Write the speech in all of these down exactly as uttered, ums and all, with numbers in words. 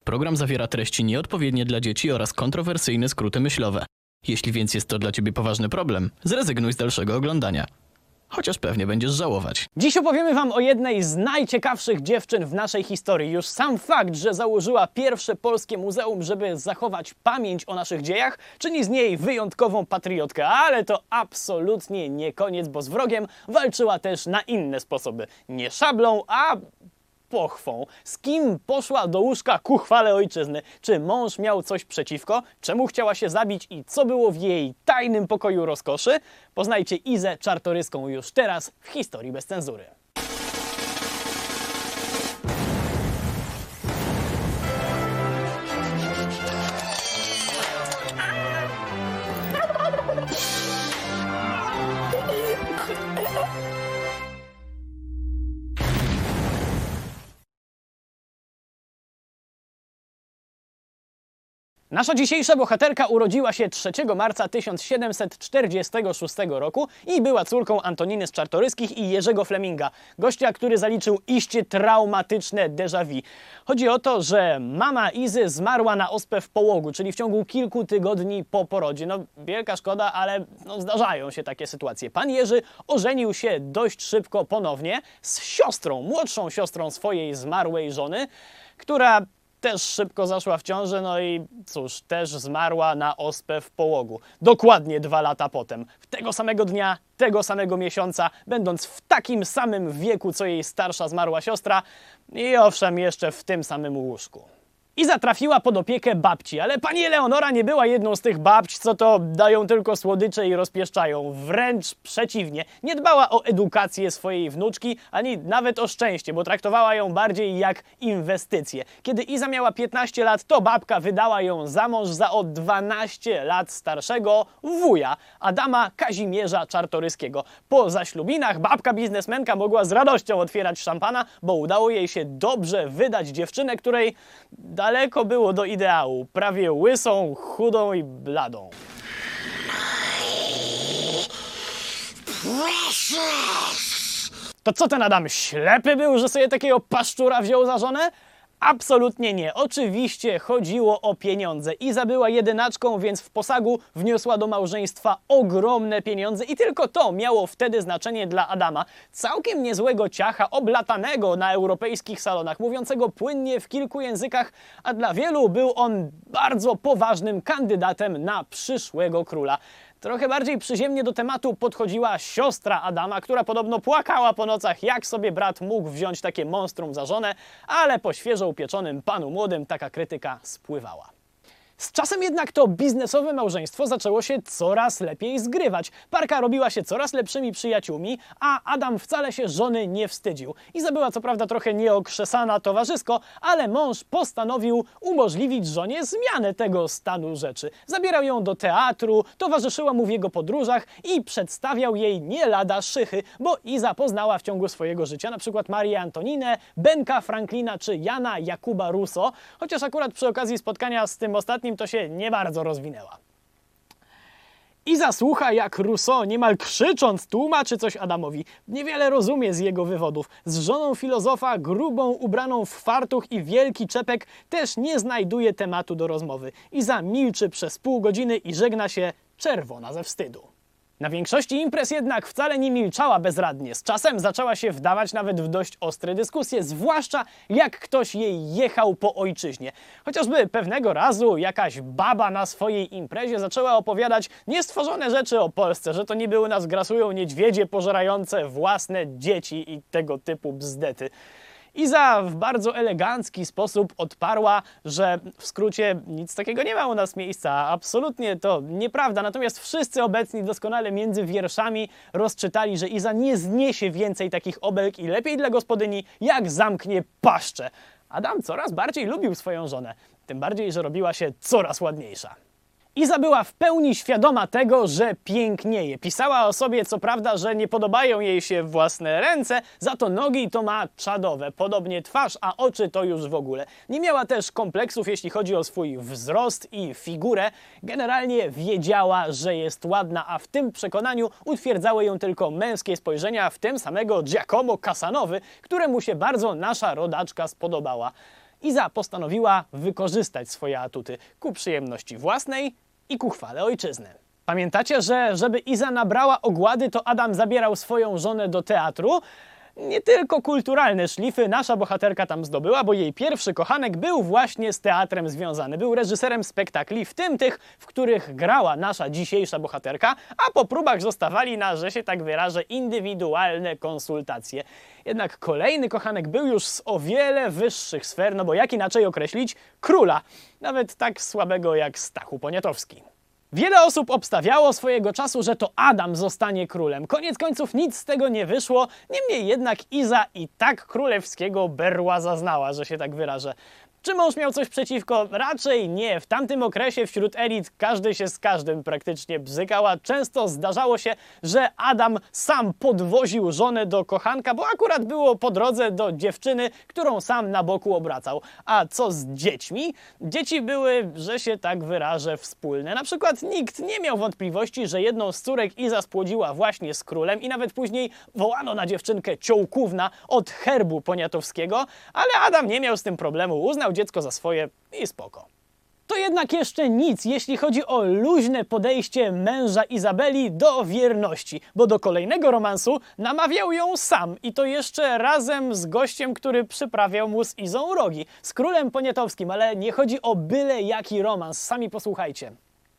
Program zawiera treści nieodpowiednie dla dzieci oraz kontrowersyjne skróty myślowe. Jeśli więc jest to dla Ciebie poważny problem, zrezygnuj z dalszego oglądania. Chociaż pewnie będziesz żałować. Dziś opowiemy Wam o jednej z najciekawszych dziewczyn w naszej historii. Już sam fakt, że założyła pierwsze polskie muzeum, żeby zachować pamięć o naszych dziejach, czyni z niej wyjątkową patriotkę. Ale to absolutnie nie koniec, bo z wrogiem walczyła też na inne sposoby. Nie szablą, a pochwą. Z kim poszła do łóżka ku chwale ojczyzny? Czy mąż miał coś przeciwko? Czemu chciała się zabić i co było w jej tajnym pokoju rozkoszy? Poznajcie Izę Czartoryską już teraz w Historii bez cenzury. Nasza dzisiejsza bohaterka urodziła się trzeciego marca tysiąc siedemset czterdziestego szóstego roku i była córką Antoniny z Czartoryskich i Jerzego Fleminga, gościa, który zaliczył iście traumatyczne déjà vu. Chodzi o to, że mama Izy zmarła na ospę w połogu, czyli w ciągu kilku tygodni po porodzie. No, wielka szkoda, ale no, zdarzają się takie sytuacje. Pan Jerzy ożenił się dość szybko ponownie z siostrą, młodszą siostrą swojej zmarłej żony, która też szybko zaszła w ciążę, no i cóż, też zmarła na ospę w połogu. Dokładnie dwa lata potem. Tego samego dnia, tego samego miesiąca, będąc w takim samym wieku, co jej starsza zmarła siostra i owszem, jeszcze w tym samym łóżku. Iza trafiła pod opiekę babci, ale pani Eleonora nie była jedną z tych babć, co to dają tylko słodycze i rozpieszczają. Wręcz przeciwnie. Nie dbała o edukację swojej wnuczki, ani nawet o szczęście, bo traktowała ją bardziej jak inwestycję. Kiedy Iza miała piętnaście lat, to babka wydała ją za mąż za o dwanaście lat starszego wuja, Adama Kazimierza Czartoryskiego. Po zaślubinach babka biznesmenka mogła z radością otwierać szampana, bo udało jej się dobrze wydać dziewczynę, której daleko było do ideału. Prawie łysą, chudą i bladą. To co ten Adam, ślepy był, że sobie takiego paszczura wziął za żonę? Absolutnie nie. Oczywiście chodziło o pieniądze. Iza była jedynaczką, więc w posagu wniosła do małżeństwa ogromne pieniądze i tylko to miało wtedy znaczenie dla Adama. Całkiem niezłego ciacha, oblatanego na europejskich salonach, mówiącego płynnie w kilku językach, a dla wielu był on bardzo poważnym kandydatem na przyszłego króla. Trochę bardziej przyziemnie do tematu podchodziła siostra Adama, która podobno płakała po nocach, jak sobie brat mógł wziąć takie monstrum za żonę, ale po świeżo upieczonym panu młodym taka krytyka spływała. Z czasem jednak to biznesowe małżeństwo zaczęło się coraz lepiej zgrywać. Parka robiła się coraz lepszymi przyjaciółmi, a Adam wcale się żony nie wstydził. Iza była co prawda trochę nieokrzesana towarzysko, ale mąż postanowił umożliwić żonie zmianę tego stanu rzeczy. Zabierał ją do teatru, towarzyszyła mu w jego podróżach i przedstawiał jej nie lada szychy, bo Iza poznała w ciągu swojego życia na przykład Marię Antoninę, Benka Franklina czy Jana Jakuba Rousseau, chociaż akurat przy okazji spotkania z tym ostatnim to się nie bardzo rozwinęła. Iza słucha, jak Rousseau niemal krzycząc tłumaczy coś Adamowi. Niewiele rozumie z jego wywodów. Z żoną filozofa, grubą, ubraną w fartuch i wielki czepek, też nie znajduje tematu do rozmowy. Iza milczy przez pół godziny i żegna się czerwona ze wstydu. Na większości imprez jednak wcale nie milczała bezradnie. Z czasem zaczęła się wdawać nawet w dość ostre dyskusje, zwłaszcza jak ktoś jej jechał po ojczyźnie. Chociażby pewnego razu jakaś baba na swojej imprezie zaczęła opowiadać niestworzone rzeczy o Polsce, że to niby u nas grasują niedźwiedzie pożerające własne dzieci i tego typu bzdety. Iza w bardzo elegancki sposób odparła, że w skrócie nic takiego nie ma u nas miejsca. Absolutnie to nieprawda. Natomiast wszyscy obecni doskonale między wierszami rozczytali, że Iza nie zniesie więcej takich obelg i lepiej dla gospodyni, jak zamknie paszczę. Adam coraz bardziej lubił swoją żonę. Tym bardziej, że robiła się coraz ładniejsza. Iza była w pełni świadoma tego, że pięknieje. Pisała o sobie co prawda, że nie podobają jej się własne ręce, za to nogi to ma czadowe, podobnie twarz, a oczy to już w ogóle. Nie miała też kompleksów, jeśli chodzi o swój wzrost i figurę. Generalnie wiedziała, że jest ładna, a w tym przekonaniu utwierdzały ją tylko męskie spojrzenia, w tym samego Giacomo Casanowy, któremu się bardzo nasza rodaczka spodobała. Iza postanowiła wykorzystać swoje atuty ku przyjemności własnej i ku chwale ojczyzny. Pamiętacie, że żeby Iza nabrała ogłady, to Adam zabierał swoją żonę do teatru? Nie tylko kulturalne szlify nasza bohaterka tam zdobyła, bo jej pierwszy kochanek był właśnie z teatrem związany. Był reżyserem spektakli, w tym tych, w których grała nasza dzisiejsza bohaterka, a po próbach zostawali na, że się tak wyrażę, indywidualne konsultacje. Jednak kolejny kochanek był już z o wiele wyższych sfer, no bo jak inaczej określić króla, nawet tak słabego jak Stachu Poniatowski. Wiele osób obstawiało swojego czasu, że to Adam zostanie królem. Koniec końców nic z tego nie wyszło, niemniej jednak Iza i tak królewskiego berła zaznała, że się tak wyrażę. Czy mąż miał coś przeciwko? Raczej nie. W tamtym okresie wśród elit każdy się z każdym praktycznie bzykał, a często zdarzało się, że Adam sam podwoził żonę do kochanka, bo akurat było po drodze do dziewczyny, którą sam na boku obracał. A co z dziećmi? Dzieci były, że się tak wyrażę, wspólne. Na przykład nikt nie miał wątpliwości, że jedną z córek Iza spłodziła właśnie z królem i nawet później wołano na dziewczynkę Ciołkówna od herbu poniatowskiego, ale Adam nie miał z tym problemu. Uznał dziecko za swoje i spoko. To jednak jeszcze nic, jeśli chodzi o luźne podejście męża Izabeli do wierności, bo do kolejnego romansu namawiał ją sam i to jeszcze razem z gościem, który przyprawiał mu z Izą rogi, z królem poniatowskim, ale nie chodzi o byle jaki romans, sami posłuchajcie.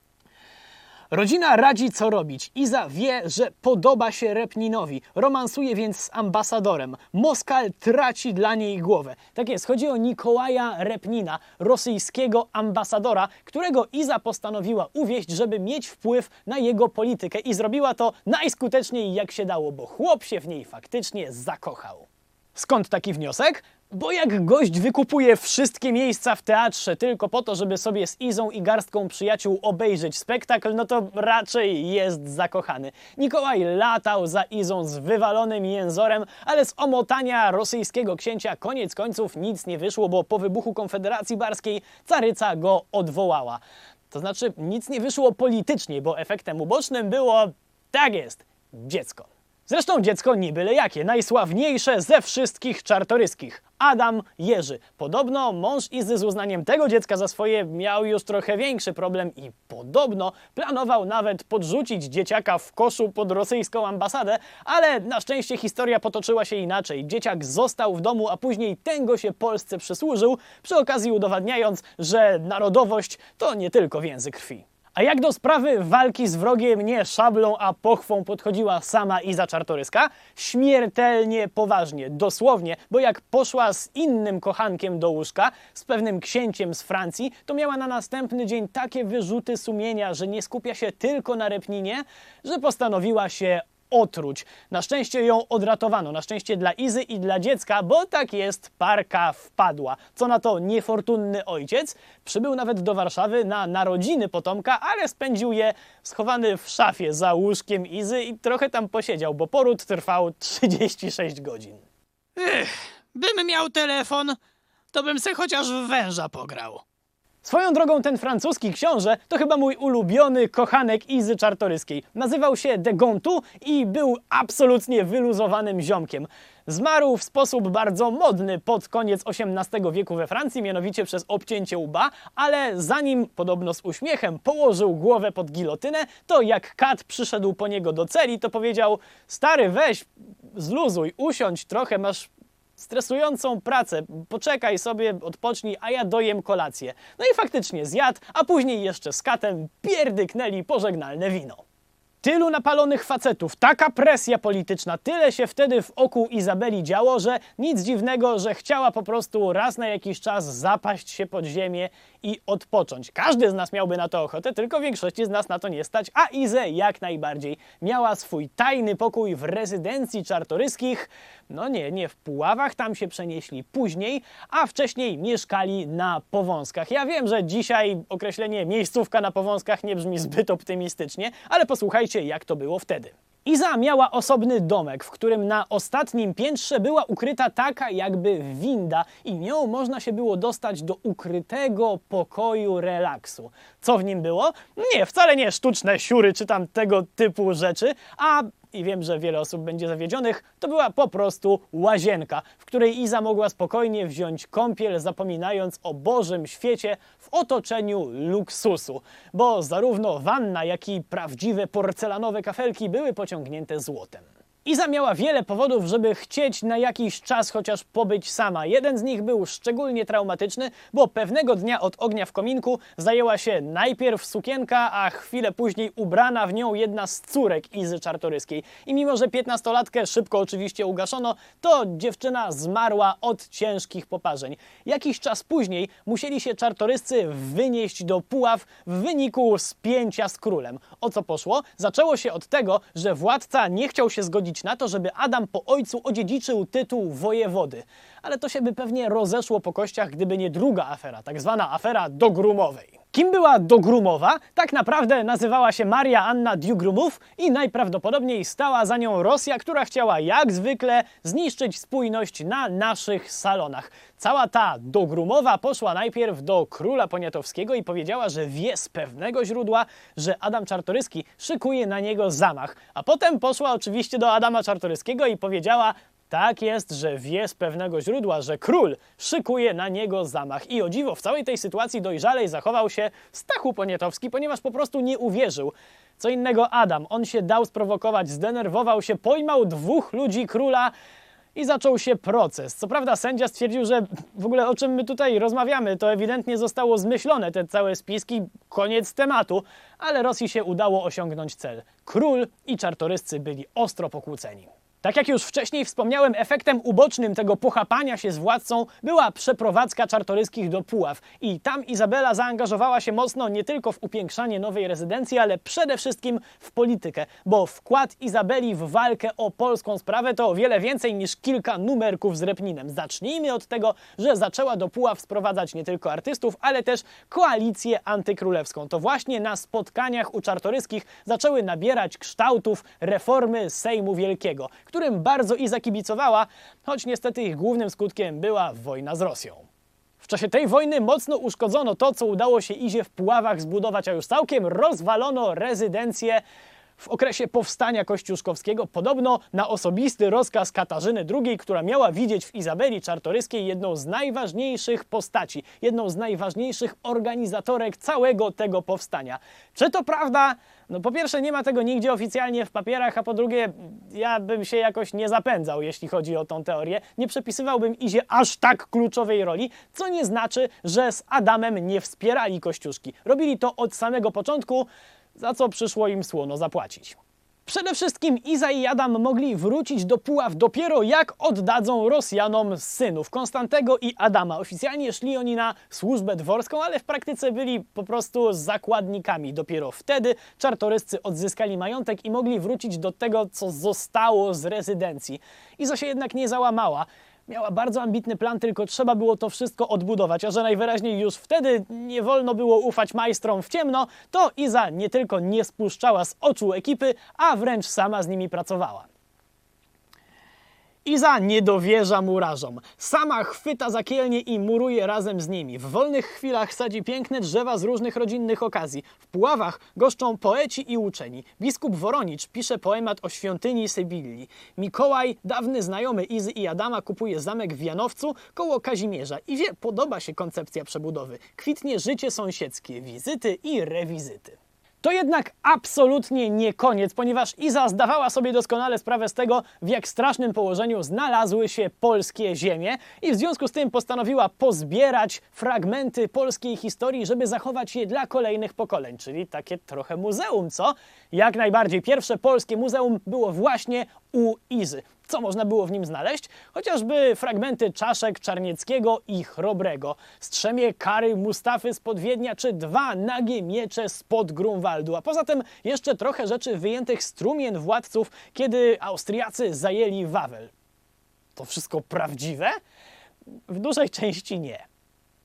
Rodzina radzi, co robić. Iza wie, że podoba się Repninowi. Romansuje więc z ambasadorem. Moskal traci dla niej głowę. Tak jest, chodzi o Nikołaja Repnina, rosyjskiego ambasadora, którego Iza postanowiła uwieźć, żeby mieć wpływ na jego politykę. I zrobiła to najskuteczniej jak się dało, bo chłop się w niej faktycznie zakochał. Skąd taki wniosek? Bo jak gość wykupuje wszystkie miejsca w teatrze tylko po to, żeby sobie z Izą i garstką przyjaciół obejrzeć spektakl, no to raczej jest zakochany. Nikołaj latał za Izą z wywalonym jęzorem, ale z omotania rosyjskiego księcia koniec końców nic nie wyszło, bo po wybuchu Konfederacji Barskiej caryca go odwołała. To znaczy nic nie wyszło politycznie, bo efektem ubocznym było, tak jest, dziecko. Zresztą dziecko nie byle jakie, najsławniejsze ze wszystkich czartoryskich. Adam Jerzy. Podobno mąż Izy z uznaniem tego dziecka za swoje miał już trochę większy problem i podobno planował nawet podrzucić dzieciaka w koszu pod rosyjską ambasadę, ale na szczęście historia potoczyła się inaczej. Dzieciak został w domu, a później ten go się Polsce przysłużył, przy okazji udowadniając, że narodowość to nie tylko więzy krwi. A jak do sprawy walki z wrogiem nie szablą, a pochwą podchodziła sama Iza Czartoryska? Śmiertelnie poważnie, dosłownie, bo jak poszła z innym kochankiem do łóżka, z pewnym księciem z Francji, to miała na następny dzień takie wyrzuty sumienia, że nie skupia się tylko na Repninie, że postanowiła się otruć. Na szczęście ją odratowano, na szczęście dla Izy i dla dziecka, bo tak jest, parka wpadła. Co na to niefortunny ojciec przybył nawet do Warszawy na narodziny potomka, ale spędził je schowany w szafie za łóżkiem Izy i trochę tam posiedział, bo poród trwał trzydzieści sześć godzin. Ech, bym miał telefon, to bym se chociaż w węża pograł. Swoją drogą ten francuski książę to chyba mój ulubiony kochanek Izy Czartoryskiej. Nazywał się de Gontu i był absolutnie wyluzowanym ziomkiem. Zmarł w sposób bardzo modny pod koniec osiemnastego wieku we Francji, mianowicie przez obcięcie łba, ale zanim, podobno z uśmiechem, położył głowę pod gilotynę, to jak kat przyszedł po niego do celi, to powiedział: stary, weź, zluzuj, usiądź trochę, masz stresującą pracę, poczekaj sobie, odpocznij, a ja dojem kolację. No i faktycznie zjadł, a później jeszcze z katem pierdyknęli pożegnalne wino. Tylu napalonych facetów, taka presja polityczna, tyle się wtedy w oku Izabeli działo, że nic dziwnego, że chciała po prostu raz na jakiś czas zapaść się pod ziemię i odpocząć. Każdy z nas miałby na to ochotę, tylko większości z nas na to nie stać, a Izę jak najbardziej. Miała swój tajny pokój w rezydencji Czartoryskich, no nie, nie w Puławach, tam się przenieśli później, a wcześniej mieszkali na Powązkach. Ja wiem, że dzisiaj określenie miejscówka na Powązkach nie brzmi zbyt optymistycznie, ale posłuchajcie, jak to było wtedy. Iza miała osobny domek, w którym na ostatnim piętrze była ukryta taka jakby winda i nią można się było dostać do ukrytego pokoju relaksu. Co w nim było? Nie, wcale nie sztuczne siury czy tam tego typu rzeczy, a i wiem, że wiele osób będzie zawiedzionych, to była po prostu łazienka, w której Iza mogła spokojnie wziąć kąpiel, zapominając o Bożym świecie w otoczeniu luksusu, bo zarówno wanna, jak i prawdziwe porcelanowe kafelki były pociągnięte złotem. Iza miała wiele powodów, żeby chcieć na jakiś czas chociaż pobyć sama. Jeden z nich był szczególnie traumatyczny, bo pewnego dnia od ognia w kominku zajęła się najpierw sukienka, a chwilę później ubrana w nią jedna z córek Izy Czartoryskiej. I mimo, że piętnastolatkę szybko oczywiście ugaszono, to dziewczyna zmarła od ciężkich poparzeń. Jakiś czas później musieli się Czartoryscy wynieść do Puław w wyniku spięcia z królem. O co poszło? Zaczęło się od tego, że władca nie chciał się zgodzić na to, żeby Adam po ojcu odziedziczył tytuł wojewody. Ale to się by pewnie rozeszło po kościach, gdyby nie druga afera, tak zwana afera Dogrumowej. Kim była Dogrumowa? Tak naprawdę nazywała się Maria Anna Diugrumów i najprawdopodobniej stała za nią Rosja, która chciała jak zwykle zniszczyć spójność na naszych salonach. Cała ta Dogrumowa poszła najpierw do króla Poniatowskiego i powiedziała, że wie z pewnego źródła, że Adam Czartoryski szykuje na niego zamach. A potem poszła oczywiście do Adama Czartoryskiego i powiedziała: tak jest, że wie z pewnego źródła, że król szykuje na niego zamach. I o dziwo, w całej tej sytuacji dojrzalej zachował się Stachu Poniatowski, ponieważ po prostu nie uwierzył. Co innego Adam, on się dał sprowokować, zdenerwował się, pojmał dwóch ludzi króla i zaczął się proces. Co prawda sędzia stwierdził, że w ogóle o czym my tutaj rozmawiamy, to ewidentnie zostało zmyślone, te całe spiski, koniec tematu, ale Rosji się udało osiągnąć cel. Król i Czartoryscy byli ostro pokłóceni. Tak jak już wcześniej wspomniałem, efektem ubocznym tego pochapania się z władcą była przeprowadzka Czartoryskich do Puław. I tam Izabela zaangażowała się mocno nie tylko w upiększanie nowej rezydencji, ale przede wszystkim w politykę, bo wkład Izabeli w walkę o polską sprawę to o wiele więcej niż kilka numerków z Repninem. Zacznijmy od tego, że zaczęła do Puław sprowadzać nie tylko artystów, ale też koalicję antykrólewską. To właśnie na spotkaniach u Czartoryskich zaczęły nabierać kształtów reformy Sejmu Wielkiego, którym bardzo Iza kibicowała, choć niestety ich głównym skutkiem była wojna z Rosją. W czasie tej wojny mocno uszkodzono to, co udało się Izie w Puławach zbudować, a już całkiem rozwalono rezydencję w okresie powstania kościuszkowskiego, podobno na osobisty rozkaz Katarzyny drugiej, która miała widzieć w Izabeli Czartoryskiej jedną z najważniejszych postaci, jedną z najważniejszych organizatorek całego tego powstania. Czy to prawda? No po pierwsze nie ma tego nigdzie oficjalnie w papierach, a po drugie ja bym się jakoś nie zapędzał, jeśli chodzi o tą teorię. Nie przypisywałbym Izie aż tak kluczowej roli, co nie znaczy, że z Adamem nie wspierali Kościuszki. Robili to od samego początku, za co przyszło im słono zapłacić. Przede wszystkim Iza i Adam mogli wrócić do Puław dopiero jak oddadzą Rosjanom synów Konstantego i Adama. Oficjalnie szli oni na służbę dworską, ale w praktyce byli po prostu zakładnikami. Dopiero wtedy Czartoryscy odzyskali majątek i mogli wrócić do tego, co zostało z rezydencji. Iza się jednak nie załamała. Miała bardzo ambitny plan, tylko trzeba było to wszystko odbudować, a że najwyraźniej już wtedy nie wolno było ufać majstrom w ciemno, to Iza nie tylko nie spuszczała z oczu ekipy, a wręcz sama z nimi pracowała. Iza nie dowierza murarzom. Sama chwyta za kielnie i muruje razem z nimi. W wolnych chwilach sadzi piękne drzewa z różnych rodzinnych okazji. W Puławach goszczą poeci i uczeni. Biskup Woronicz pisze poemat o świątyni Sybilli. Mikołaj, dawny znajomy Izy i Adama, kupuje zamek w Janowcu koło Kazimierza. I wie, podoba się koncepcja przebudowy. Kwitnie życie sąsiedzkie, wizyty i rewizyty. To jednak absolutnie nie koniec, ponieważ Iza zdawała sobie doskonale sprawę z tego, w jak strasznym położeniu znalazły się polskie ziemie i w związku z tym postanowiła pozbierać fragmenty polskiej historii, żeby zachować je dla kolejnych pokoleń, czyli takie trochę muzeum, co? Jak najbardziej. Pierwsze polskie muzeum było właśnie u Izy. Co można było w nim znaleźć? Chociażby fragmenty czaszek Czarnieckiego i Chrobrego, strzemie kary Mustafy spod Wiednia, czy dwa nagie miecze spod Grunwaldu, a poza tym jeszcze trochę rzeczy wyjętych z trumien władców, kiedy Austriacy zajęli Wawel. To wszystko prawdziwe? W dużej części nie.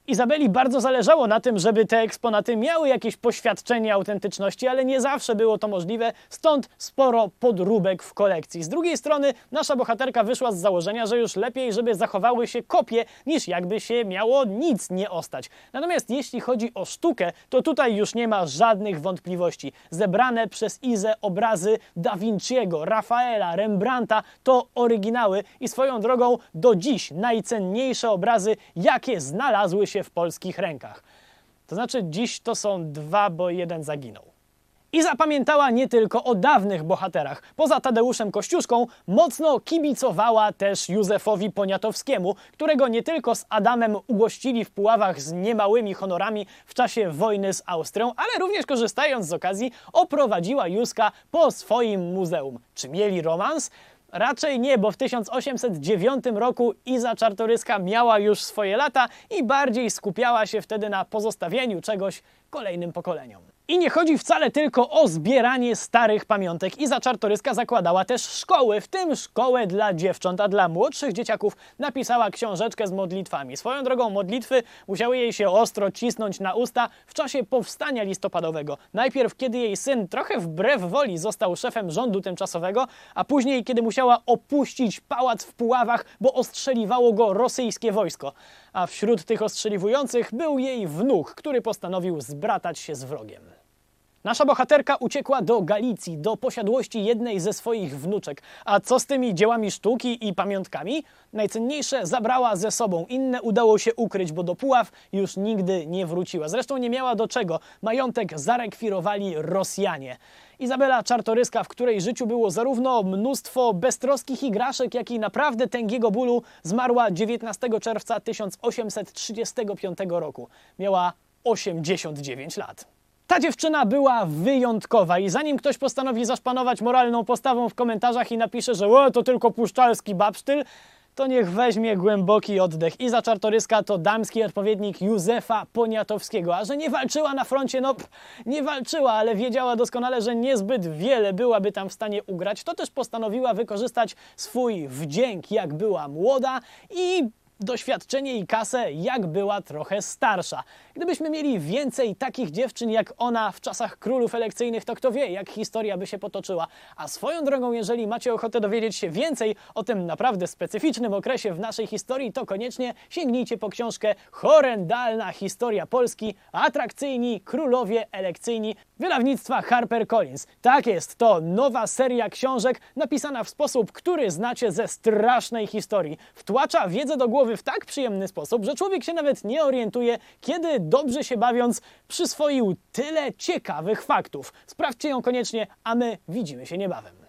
Izabeli bardzo zależało na tym, żeby te eksponaty miały jakieś poświadczenie autentyczności, ale nie zawsze było to możliwe, stąd sporo podróbek w kolekcji. Z drugiej strony nasza bohaterka wyszła z założenia, że już lepiej, żeby zachowały się kopie, niż jakby się miało nic nie ostać. Natomiast jeśli chodzi o sztukę, to tutaj już nie ma żadnych wątpliwości. Zebrane przez Izę obrazy Da Vinciego, Rafaela, Rembrandta to oryginały i swoją drogą do dziś najcenniejsze obrazy, jakie znalazły się w polskich rękach. To znaczy dziś to są dwa, bo jeden zaginął. I zapamiętała nie tylko o dawnych bohaterach. Poza Tadeuszem Kościuszką mocno kibicowała też Józefowi Poniatowskiemu, którego nie tylko z Adamem ugościli w Puławach z niemałymi honorami w czasie wojny z Austrią, ale również korzystając z okazji oprowadziła Józka po swoim muzeum. Czy mieli romans? Raczej nie, bo w tysiąc osiemset dziewiątym roku Iza Czartoryska miała już swoje lata i bardziej skupiała się wtedy na pozostawieniu czegoś kolejnym pokoleniom. I nie chodzi wcale tylko o zbieranie starych pamiątek. Iza Czartoryska zakładała też szkoły, w tym szkołę dla dziewcząt, a dla młodszych dzieciaków napisała książeczkę z modlitwami. Swoją drogą modlitwy musiały jej się ostro cisnąć na usta w czasie powstania listopadowego. Najpierw, kiedy jej syn trochę wbrew woli został szefem rządu tymczasowego, a później, kiedy musiała opuścić pałac w Puławach, bo ostrzeliwało go rosyjskie wojsko. A wśród tych ostrzeliwujących był jej wnuk, który postanowił zbratać się z wrogiem. Nasza bohaterka uciekła do Galicji, do posiadłości jednej ze swoich wnuczek. A co z tymi dziełami sztuki i pamiątkami? Najcenniejsze zabrała ze sobą, inne udało się ukryć, bo do Puław już nigdy nie wróciła. Zresztą nie miała do czego. Majątek zarekwirowali Rosjanie. Izabela Czartoryska, w której życiu było zarówno mnóstwo beztroskich igraszek, jak i naprawdę tęgiego bólu, zmarła dziewiętnastego czerwca tysiąc osiemset trzydziestego piątego roku. Miała osiemdziesiąt dziewięć lat. Ta dziewczyna była wyjątkowa i zanim ktoś postanowi zaszpanować moralną postawą w komentarzach i napisze, że o, to tylko puszczalski babsztyl, to niech weźmie głęboki oddech. Iza Czartoryska to damski odpowiednik Józefa Poniatowskiego. A że nie walczyła na froncie, no pff, nie walczyła, ale wiedziała doskonale, że niezbyt wiele byłaby tam w stanie ugrać, to też postanowiła wykorzystać swój wdzięk, jak była młoda i doświadczenie i kasę, jak była trochę starsza. Gdybyśmy mieli więcej takich dziewczyn jak ona w czasach królów elekcyjnych, to kto wie, jak historia by się potoczyła. A swoją drogą, jeżeli macie ochotę dowiedzieć się więcej o tym naprawdę specyficznym okresie w naszej historii, to koniecznie sięgnijcie po książkę Horrendalna historia Polski, atrakcyjni królowie elekcyjni wydawnictwa HarperCollins. Tak jest, to nowa seria książek napisana w sposób, który znacie ze strasznej historii. Wtłacza wiedzę do głowy w tak przyjemny sposób, że człowiek się nawet nie orientuje, kiedy dobrze się bawiąc przyswoił tyle ciekawych faktów. Sprawdźcie ją koniecznie, a my widzimy się niebawem.